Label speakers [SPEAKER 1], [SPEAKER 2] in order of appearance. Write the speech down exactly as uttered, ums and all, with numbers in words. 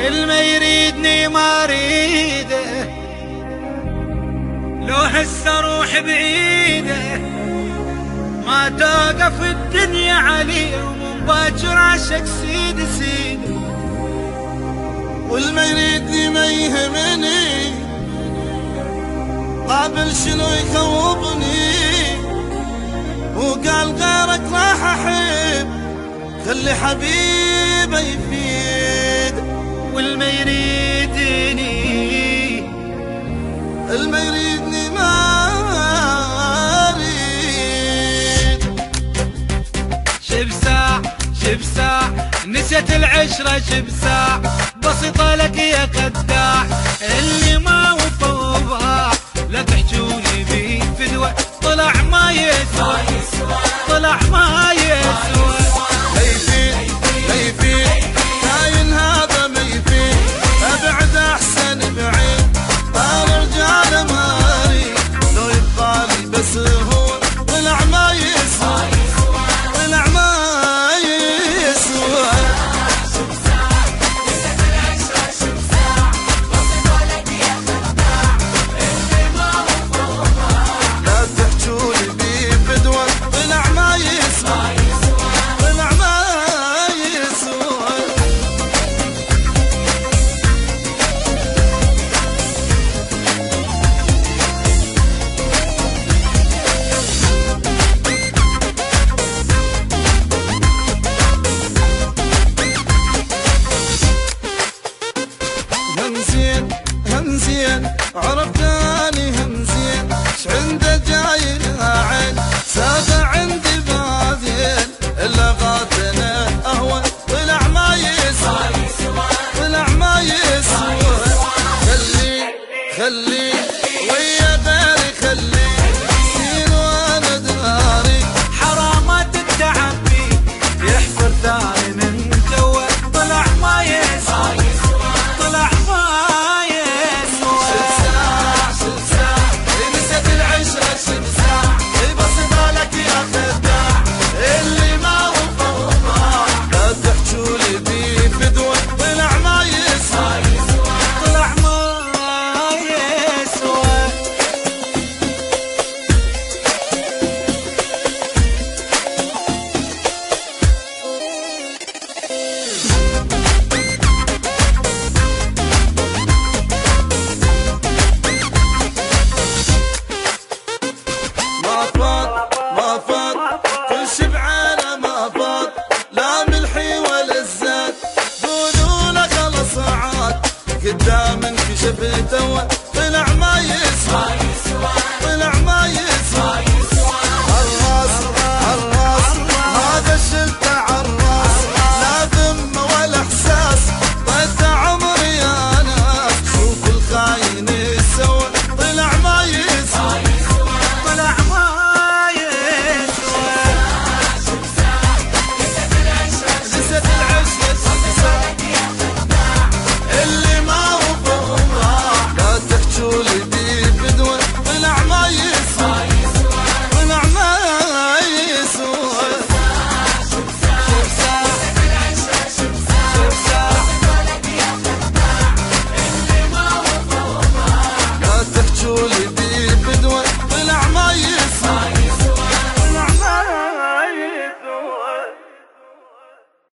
[SPEAKER 1] الما يريدني ما اريده، لو هسه اروح بعيده ما توقف الدنيا عليه، ومن باكر عشق سيد سيد.
[SPEAKER 2] والما يريدني ما يهمني، قابل شنو يخوبني، وقال غيرك راح احب، خلي حبيبه يفيد.
[SPEAKER 1] والما يريدني
[SPEAKER 2] الما يريدني ما اريد.
[SPEAKER 1] شبساع شبساع نسيت العشرة، شبساع بسيطة لك يا خداع، اللي ما وفى وباع لا تحجوني بيه فدوة، طلع ما يسوى طلع ما يسوى.
[SPEAKER 2] لا يفيد لا يفيد كاين هذا ما يفيد، ابعد احسن بعيد، طال رجال ما اريد، لو يبقى لي بس هو طلع ما يسوى طلع ما يسوى. لا تحجوني بيه فدوة، طلع ما يسوى طلع ما يسوى. همزين همزين عرفتاني همزين، شعنده جاي لها عين، سابع عندي بعدين الا غاتنا اهون، طلع ما يسوى طلع ما يسوى. خلي خلي ويا غيري خلي، سين وانا داري،
[SPEAKER 1] حرامات التعبي يحفر داري من جوا، طلع ما يسوى طلع ما يسوى.
[SPEAKER 2] شبساع شبساع نسيت العشرة، شبساع بسيطة لك يا خداع، اللي ما وفى وباع لا تحجولي بيه فدوة، طلع ما يسوى
[SPEAKER 1] طلع ما يسوى.
[SPEAKER 2] ما فات ما فات كل شبعانه ما فات، لا ملحي ولا الزاد، قولوا له خلص عاد، قدام انكشف توه،